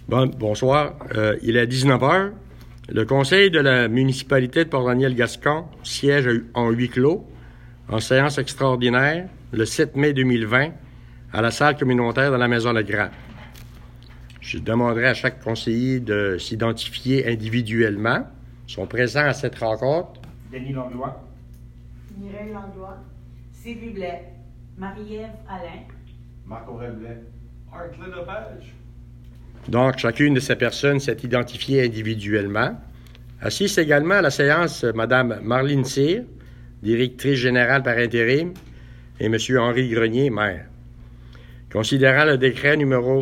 Bonsoir. Il est 19 heures. Le conseil de la municipalité de Port-Daniel-Gascon siège en huis clos, en séance extraordinaire, le 7 mai 2020, à la salle communautaire de la Maison Legrand. Je demanderai à chaque conseiller de s'identifier individuellement. Ils sont présents à cette rencontre. Denis Langlois. Mireille Langlois. Sylvie Blais. Marie-Ève Alain. Marc-Aurèle Blais. Arclay Lepage. Donc, chacune de ces personnes s'est identifiée individuellement. Assiste également à la séance Mme Marlene Cyr, directrice générale par intérim, et M. Henri Grenier, maire. Considérant le décret numéro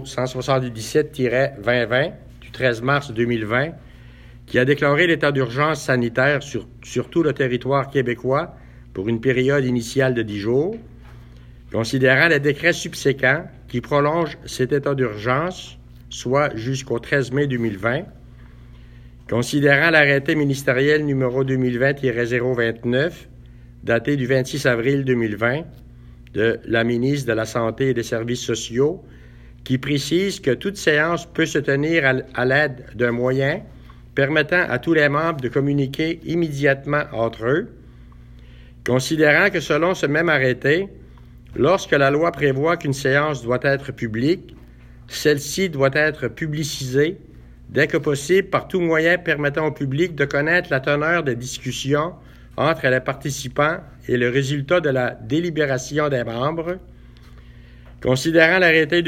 177-2020 du 13 mars 2020, qui a déclaré l'état d'urgence sanitaire sur tout le territoire québécois pour une période initiale de 10 jours, considérant les décrets subséquents qui prolongent cet état d'urgence, soit jusqu'au 13 mai 2020, considérant l'arrêté ministériel numéro 2020-029, daté du 26 avril 2020, de la ministre de la Santé et des Services sociaux, qui précise que toute séance peut se tenir à l'aide d'un moyen permettant à tous les membres de communiquer immédiatement entre eux, considérant que selon ce même arrêté, lorsque la loi prévoit qu'une séance doit être publique, celle-ci doit être publicisée dès que possible par tout moyen permettant au public de connaître la teneur des discussions entre les participants et le résultat de la délibération des membres, considérant l'arrêté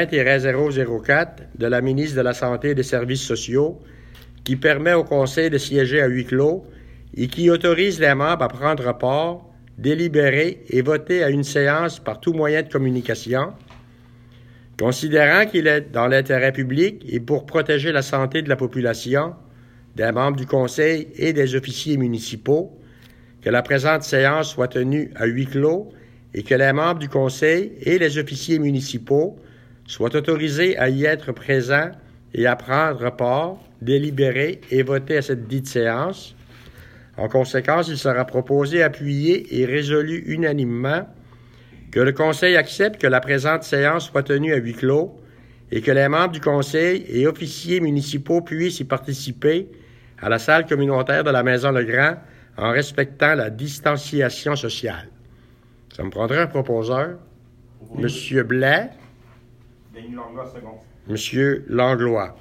2020-004 de la ministre de la Santé et des Services sociaux qui permet au Conseil de siéger à huis clos et qui autorise les membres à prendre part, délibérer et voter à une séance par tout moyen de communication, considérant qu'il est dans l'intérêt public et pour protéger la santé de la population, des membres du Conseil et des officiers municipaux, que la présente séance soit tenue à huis clos et que les membres du Conseil et les officiers municipaux soient autorisés à y être présents et à prendre part, délibérer et voter à cette dite séance. En conséquence, il sera proposé, appuyé et résolu unanimement que le Conseil accepte que la présente séance soit tenue à huis clos et que les membres du Conseil et officiers municipaux puissent y participer à la salle communautaire de la Maison Legrand en respectant la distanciation sociale. Ça me prendrait un proposeur. Monsieur Blais. Denis Langlois, second. Monsieur Langlois.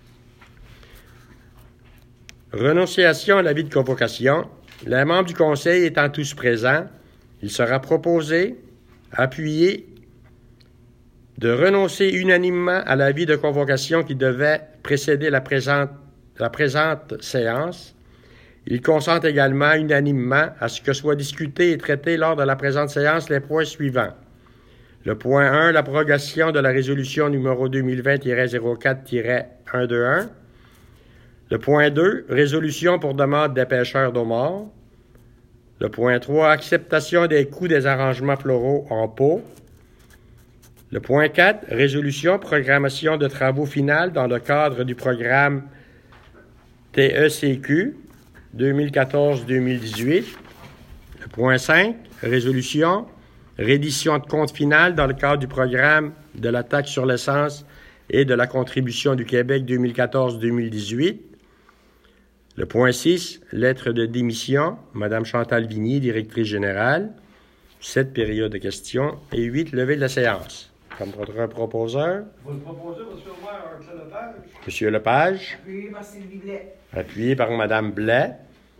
Renonciation à l'avis de convocation. Les membres du Conseil étant tous présents, il sera proposé, appuyé, de renoncer unanimement à l'avis de convocation qui devait précéder la présente séance. Il consent également unanimement à ce que soient discutés et traités lors de la présente séance les points suivants. Le point 1, l'abrogation de la résolution numéro 2020-04-121. Le point 2, résolution pour demande des pêcheurs d'eau morts. Le point 3, acceptation des coûts des arrangements floraux en pot. Le point 4, résolution, programmation de travaux finales dans le cadre du programme TECQ 2014-2018. Le point 5, résolution, reddition de compte final dans le cadre du programme de la taxe sur l'essence et de la contribution du Québec 2014-2018. Le point 6, lettre de démission, Mme Chantal Vigny, directrice générale. 7, période de questions. Et 8, levée de la séance. Comme un proposeur. Vous le proposez, M. le maire, Arclay Lepage. M. Lepage. Appuyé par Sylvie Blais. Appuyé par Mme Blais.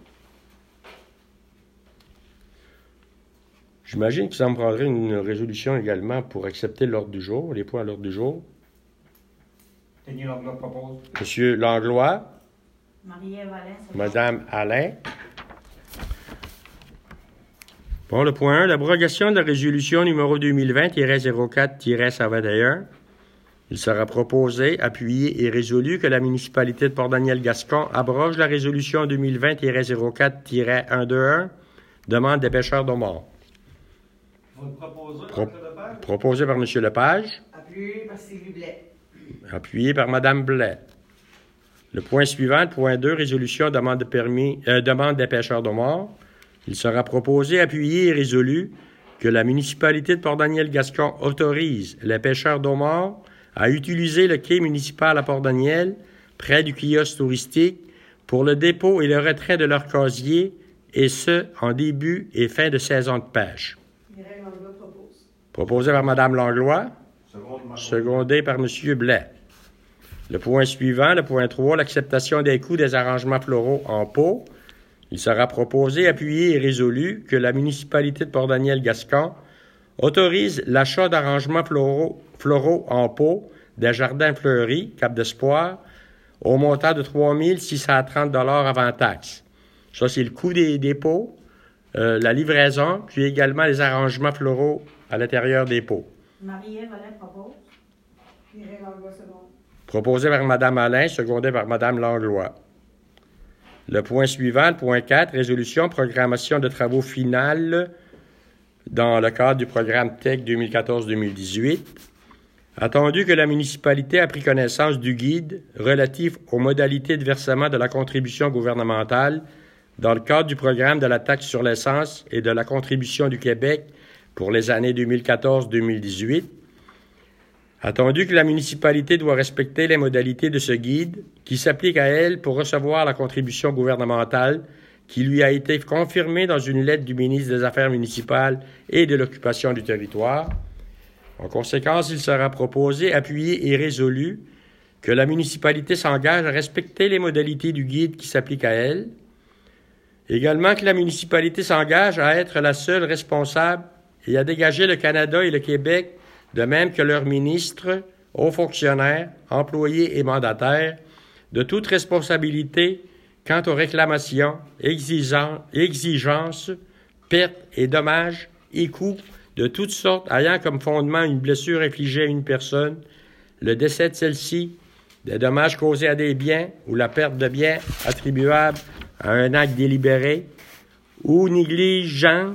J'imagine que ça me prendrait une résolution également pour accepter l'ordre du jour, les points à l'ordre du jour. Denis Langlois propose. M. Langlois. Marie-Ève Alain. Madame Alain. Bon, le point 1, l'abrogation de la résolution numéro 2020-04-121. Il sera proposé, appuyé et résolu que la municipalité de Port-Daniel-Gascon abroge la résolution 2020-04-121, demande des pêcheurs d'eau morts. Vous le proposez, Arclay Lepage. Proposé par M. Lepage. Appuyé par Sylvie Blais. Appuyé par Mme Blais. Le point suivant, le point 2, résolution, demande des pêcheurs d'eau morts. Il sera proposé, appuyé et résolu que la municipalité de Port-Daniel-Gascon autorise les pêcheurs d'eau morts à utiliser le quai municipal à Port-Daniel, près du kiosque touristique, pour le dépôt et le retrait de leurs casiers, et ce, en début et fin de saison de pêche. Mireille Langlois propose. Proposé par Mme Langlois, secondé par M. Blais. Le point suivant, le point 3, l'acceptation des coûts des arrangements floraux en pot. Il sera proposé, appuyé et résolu que la municipalité de Port-Daniel-Gascon autorise l'achat d'arrangements floraux en pot des jardins fleuris, Cap d'Espoir, au montant de 3 630 $ avant taxe. Ça, c'est le coût des pots, la livraison, puis également les arrangements floraux à l'intérieur des pots. Marie-Ève Alain propose. Mireille Langlois seconde. Proposé par Mme Alain, secondé par Mme Langlois. Le point suivant, le point 4, résolution, programmation de travaux finales dans le cadre du programme TEC 2014-2018. Attendu que la municipalité a pris connaissance du guide relatif aux modalités de versement de la contribution gouvernementale dans le cadre du programme de la taxe sur l'essence et de la contribution du Québec pour les années 2014-2018. Attendu que la municipalité doit respecter les modalités de ce guide qui s'applique à elle pour recevoir la contribution gouvernementale qui lui a été confirmée dans une lettre du ministre des Affaires municipales et de l'occupation du territoire. En conséquence, il sera proposé, appuyé et résolu que la municipalité s'engage à respecter les modalités du guide qui s'applique à elle. Également que la municipalité s'engage à être la seule responsable et à dégager le Canada et le Québec, de même que leurs ministres, hauts fonctionnaires, employés et mandataires, de toute responsabilité quant aux réclamations, exigences, pertes et dommages et coûts de toutes sortes ayant comme fondement une blessure infligée à une personne, le décès de celle-ci, des dommages causés à des biens ou la perte de biens attribuables à un acte délibéré ou négligent,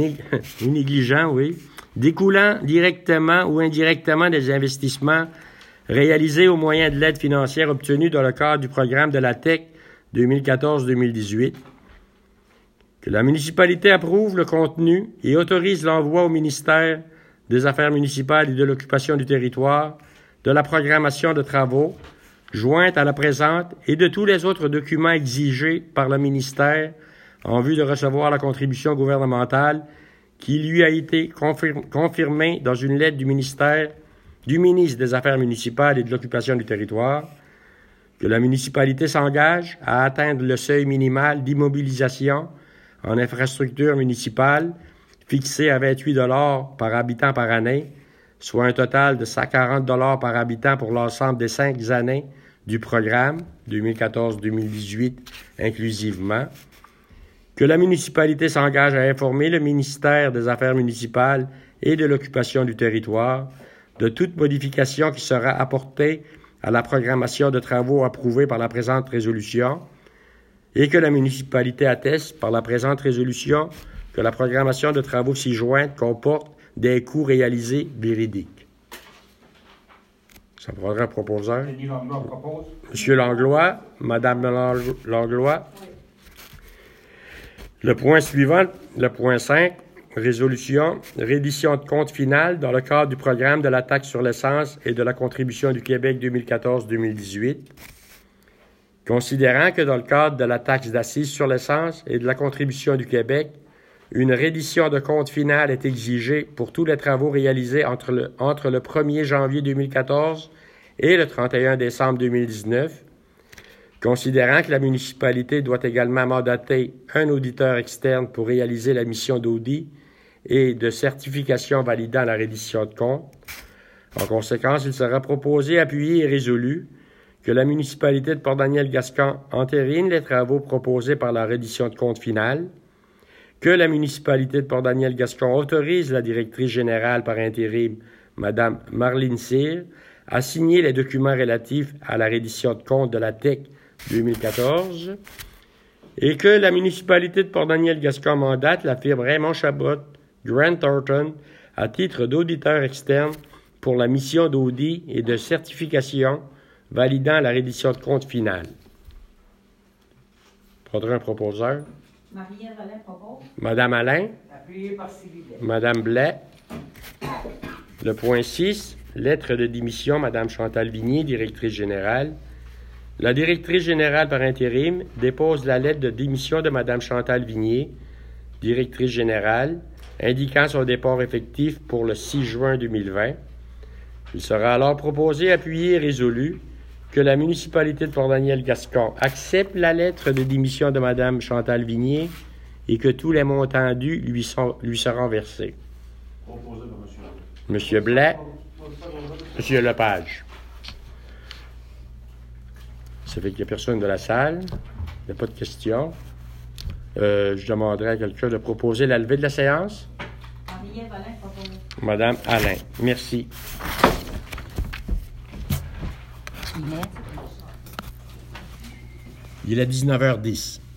découlant directement ou indirectement des investissements réalisés au moyen de l'aide financière obtenue dans le cadre du programme de la TEC 2014-2018. Que la municipalité approuve le contenu et autorise l'envoi au ministère des Affaires municipales et de l'occupation du territoire de la programmation de travaux jointe à la présente et de tous les autres documents exigés par le ministère en vue de recevoir la contribution gouvernementale qui lui a été confirmée dans une lettre du ministre des Affaires municipales et de l'occupation du territoire, que la municipalité s'engage à atteindre le seuil minimal d'immobilisation en infrastructure municipale fixé à 28 $ par habitant par année, soit un total de 140 $ par habitant pour l'ensemble des 5 années du programme 2014-2018 inclusivement, que la municipalité s'engage à informer le ministère des Affaires municipales et de l'occupation du territoire de toute modification qui sera apportée à la programmation de travaux approuvée par la présente résolution et que la municipalité atteste par la présente résolution que la programmation de travaux ci-jointe comporte des coûts réalisés véridiques. Ça prendra un proposeur. Denis Langlois propose. Monsieur Langlois, Madame Langlois. Oui. Le point suivant, le point 5, résolution, reddition de compte final dans le cadre du programme de la taxe sur l'essence et de la contribution du Québec 2014-2018. Considérant que dans le cadre de la taxe d'assises sur l'essence et de la contribution du Québec, une reddition de compte final est exigée pour tous les travaux réalisés entre le 1er janvier 2014 et le 31 décembre 2019, considérant que la municipalité doit également mandater un auditeur externe pour réaliser la mission d'audit et de certification validant la reddition de compte. En conséquence, il sera proposé, appuyé et résolu que la municipalité de Port-Daniel-Gascon entérine les travaux proposés par la reddition de compte finale, que la municipalité de Port-Daniel-Gascon autorise la directrice générale par intérim, Mme Marlene Cyr, à signer les documents relatifs à la reddition de compte de la TEC 2014 et que la municipalité de Port-Daniel-Gascon mandate la firme Raymond Chabot Grant Thornton à titre d'auditeur externe pour la mission d'audit et de certification validant la reddition de compte finale. Prendra un proposeur. Marie-Ève Alain propose. Madame Alain. Appuyé par Sylvie Blais. Madame Blais. Le point 6, lettre de démission, Mme Chantal Vignier, directrice générale. La directrice générale par intérim dépose la lettre de démission de Mme Chantal Vignier, directrice générale, indiquant son départ effectif pour le 6 juin 2020. Il sera alors proposé, appuyé et résolu que la municipalité de Port-Daniel-Gascon accepte la lettre de démission de Mme Chantal Vignier et que tous les montants dus lui seront versés. Proposé par M. Blais, M. Lepage. Ça fait qu'il n'y a personne de la salle. Il n'y a pas de questions. Je demanderai à quelqu'un de proposer la levée de la séance. Henriette Alain propose. Madame Alain, merci. Il est 19h10.